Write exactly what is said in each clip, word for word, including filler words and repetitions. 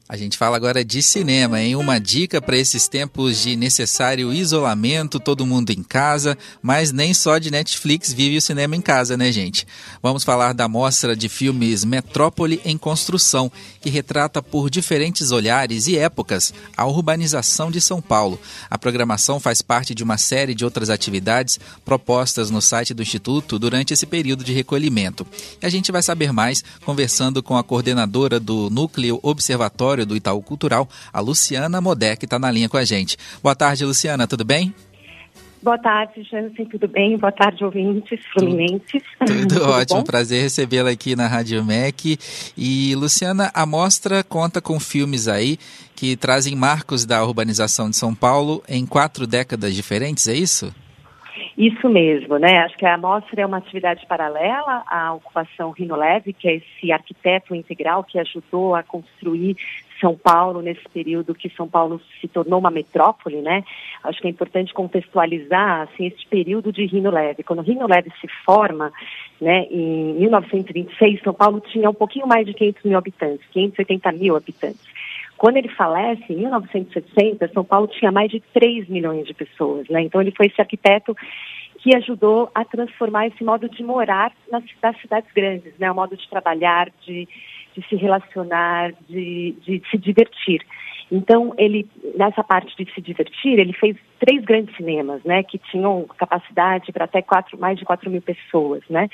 A gente fala agora de cinema, hein? Uma dica para esses tempos de necessário isolamento, todo mundo em casa, mas nem só de Netflix vive o cinema em casa, né, gente? Vamos falar da mostra de filmes Metrópole em Construção, que retrata por diferentes olhares e épocas a urbanização de São Paulo. A programação faz parte de uma série de outras atividades propostas no site do Instituto durante esse período de recolhimento. E a gente vai saber mais conversando com a coordenadora do Núcleo Observatório do Itaú Cultural, a Luciana Modé, que está na linha com a gente. Boa tarde, Luciana, tudo bem? Boa tarde, Jansen, tudo bem? Boa tarde, ouvintes fluminenses. Tudo, tudo ótimo, bom? Prazer recebê-la aqui na Rádio M E C. E, Luciana, a mostra conta com filmes aí que trazem marcos da urbanização de São Paulo em quatro décadas diferentes, é isso? Isso mesmo, né? Acho que a mostra é uma atividade paralela à ocupação Rino Leve, que é esse arquiteto integral que ajudou a construir São Paulo nesse período que São Paulo se tornou uma metrópole, né? Acho que é importante contextualizar, assim, esse período de Rino Leve. Quando o Rino Leve se forma, né, em mil novecentos e vinte e seis, São Paulo tinha um pouquinho mais de quinhentos mil habitantes, quinhentos e oitenta mil habitantes. Quando ele falece, em mil novecentos e sessenta, São Paulo tinha mais de três milhões de pessoas, né? Então ele foi esse arquiteto que ajudou a transformar esse modo de morar nas, nas cidades grandes, né? O modo de trabalhar, de, de se relacionar, de, de se divertir. Então, ele, nessa parte de se divertir, ele fez três grandes cinemas, né? Que tinham capacidade para até quatro, mais de quatro mil pessoas, né?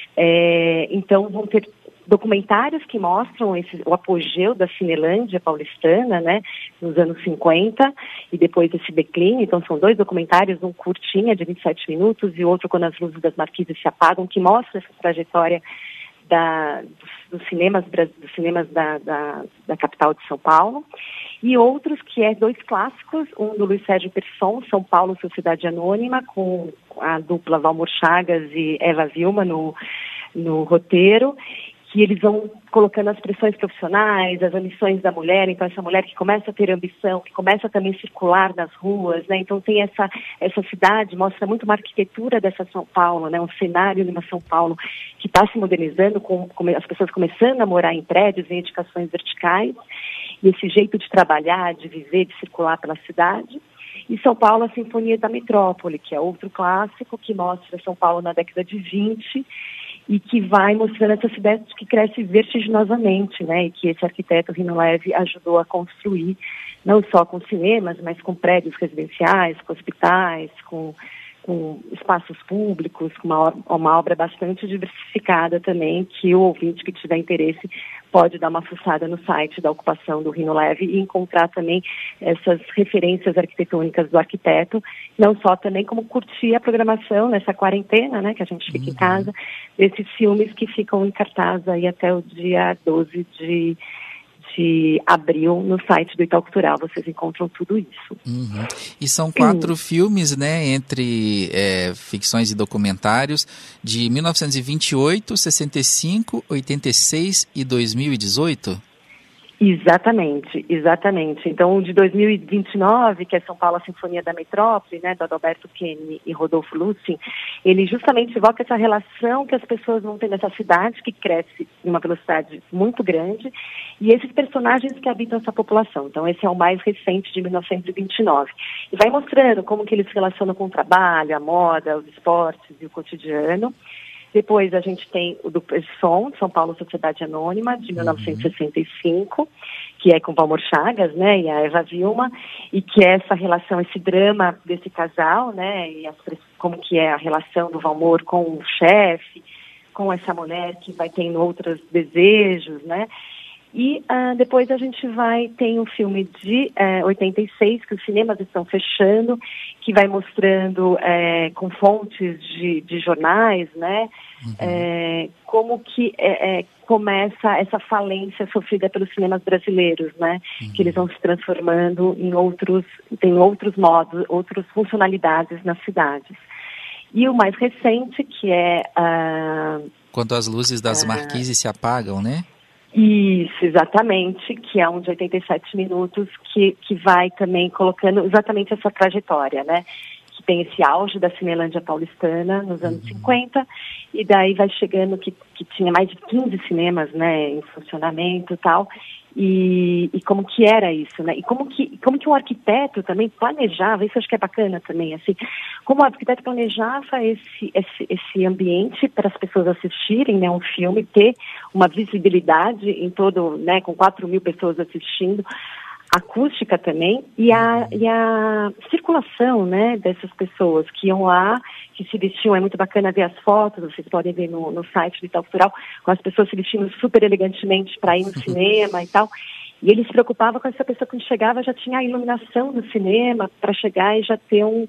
É, então, vão ter documentários que mostram esse, o apogeu da Cinelândia paulistana, né, nos anos cinquenta, e depois esse declínio. Então, são dois documentários, um curtinha de vinte e sete minutos e outro Quando as Luzes das Marquises se Apagam, que mostra essa trajetória da, dos, dos cinemas, dos cinemas da, da, da capital de São Paulo. E outros que é dois clássicos, um do Luiz Sérgio Persson, São Paulo, Sociedade Anônima, com a dupla Valmor Chagas e Eva Vilma no, no roteiro, que eles vão colocando as pressões profissionais, as ambições da mulher. Então essa mulher que começa a ter ambição, que começa também a circular nas ruas, né? Então tem essa, essa cidade, mostra muito uma arquitetura dessa São Paulo, né? Um cenário de uma São Paulo que está se modernizando, com, com as pessoas começando a morar em prédios, em edificações verticais, e esse jeito de trabalhar, de viver, de circular pela cidade. E São Paulo, a Sinfonia da Metrópole, que é outro clássico que mostra São Paulo na década de vinte, e que vai mostrando essa cidade que cresce vertiginosamente, né? E que esse arquiteto Rino Leve ajudou a construir, não só com cinemas, mas com prédios residenciais, com hospitais, com, com espaços públicos, com uma, uma obra bastante diversificada também, que o ouvinte que tiver interesse pode dar uma fuçada no site da ocupação do Rino Leve e encontrar também essas referências arquitetônicas do arquiteto, não só também como curtir a programação nessa quarentena, né, que a gente fica uhum. em casa, desses filmes que ficam em cartaz aí até o dia doze de de abril no site do Itaú Cultural. Vocês encontram tudo isso. Uhum. E são quatro Sim. filmes, né, entre é, ficções e documentários de mil novecentos e vinte e oito, sessenta e cinco, oitenta e seis e dois mil e dezoito? Exatamente, exatamente. Então, o de dois mil e vinte e nove, que é São Paulo, a Sinfonia da Metrópole, né, do Adalberto Kenny e Rodolfo Lucin, ele justamente evoca essa relação que as pessoas vão ter nessa cidade, que cresce em uma velocidade muito grande, e esses personagens que habitam essa população. Então, esse é o mais recente, de mil novecentos e vinte e nove. E vai mostrando como que eles se relacionam com o trabalho, a moda, os esportes e o cotidiano. Depois a gente tem o do Persson, São Paulo, Sociedade Anônima, de mil novecentos e sessenta e cinco, que é com Valmor Chagas, né, e a Eva Vilma, e que é essa relação, esse drama desse casal, né, e as, como que é a relação do Valmor com o chefe, com essa mulher que vai tendo outros desejos, né. E uh, depois a gente vai, tem um filme de uh, oitenta e seis, que os cinemas estão fechando, que vai mostrando uh, com fontes de, de jornais, né, uhum. uh, como que uh, uh, começa essa falência sofrida pelos cinemas brasileiros, né, uhum. que eles vão se transformando em outros, tem outros modos, outras funcionalidades nas cidades. E o mais recente, que é... Uh, Quando as luzes das uh, marquises se apagam, né? Isso, exatamente, que é um de oitenta e sete minutos, que, que vai também colocando exatamente essa trajetória, né? Que tem esse auge da Cinelândia paulistana nos anos uhum. cinquenta, e daí vai chegando que, que tinha mais de quinze cinemas, né, em funcionamento e tal, e, e como que era isso, né, e como que, como que um arquiteto também planejava, isso eu acho que é bacana também, assim, como o arquiteto planejava esse, esse, esse ambiente para as pessoas assistirem, né, um filme, ter uma visibilidade em todo, né, com quatro mil pessoas assistindo, acústica também, e a, e a circulação, né, dessas pessoas que iam lá, que se vestiam, é muito bacana ver as fotos, vocês podem ver no, no site do Itaú Cultural, com as pessoas se vestindo super elegantemente para ir no cinema e tal, e ele se preocupava com essa pessoa que chegava, já tinha a iluminação no cinema, para chegar e já ter um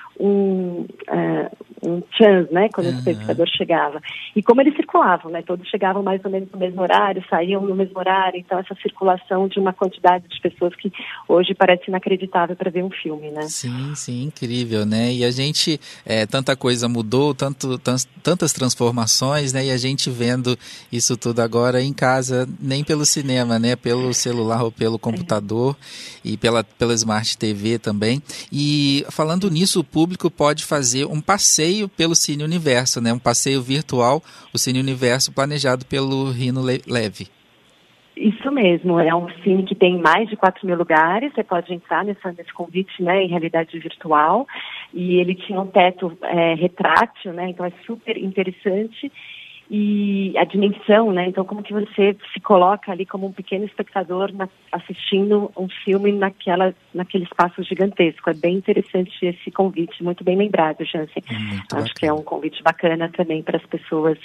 um, uh, um chance, né, quando uhum. o espectador chegava. E como eles circulavam, né, todos chegavam mais ou menos no mesmo horário, saíam no mesmo horário, então essa circulação de uma quantidade de pessoas que hoje parece inacreditável para ver um filme, né. Sim, sim, incrível, né, e a gente, é, tanta coisa mudou, tanto, tant, tantas transformações, né, e a gente vendo isso tudo agora em casa, nem pelo cinema, né, pelo celular ou pelo computador é. e pela, pela Smart T V também. E falando nisso, o público pode fazer um passeio pelo Cine Universo, né? Um passeio virtual, o Cine Universo planejado pelo Rino Leve. Isso mesmo, é um cine que tem mais de quatro mil lugares, você pode entrar nessa, nesse convite, né, em realidade virtual, e ele tinha um teto é, retrátil, né, então é super interessante. E a dimensão, né? Então, como que você se coloca ali como um pequeno espectador na, assistindo um filme naquela, naquele espaço gigantesco. É bem interessante esse convite, muito bem lembrado, Jansen. Acho bacana. Que é um convite bacana também para as pessoas,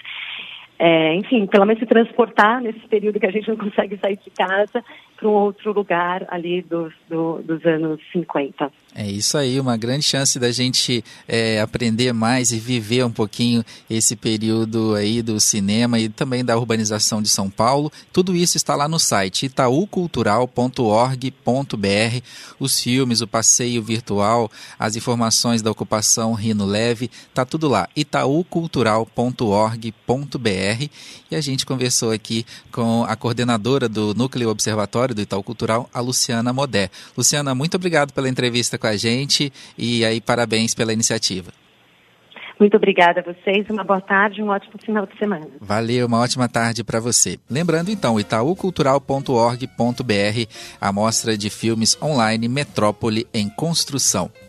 é, enfim, pelo menos se transportar nesse período que a gente não consegue sair de casa para um outro lugar ali dos, do, dos anos cinquenta. É isso aí, uma grande chance da gente é, aprender mais e viver um pouquinho esse período aí do cinema e também da urbanização de São Paulo. Tudo isso está lá no site itaú cultural ponto org ponto br, os filmes, o passeio virtual, as informações da ocupação Rino Leve, está tudo lá, itaú cultural ponto org ponto br. E a gente conversou aqui com a coordenadora do Núcleo Observatório do Itaú Cultural, a Luciana Modé. Luciana, muito obrigado pela entrevista com a gente e aí parabéns pela iniciativa. Muito obrigada a vocês, uma boa tarde e um ótimo final de semana. Valeu, uma ótima tarde para você. Lembrando então, itaú cultural ponto org ponto br, a mostra de filmes online Metrópole em Construção.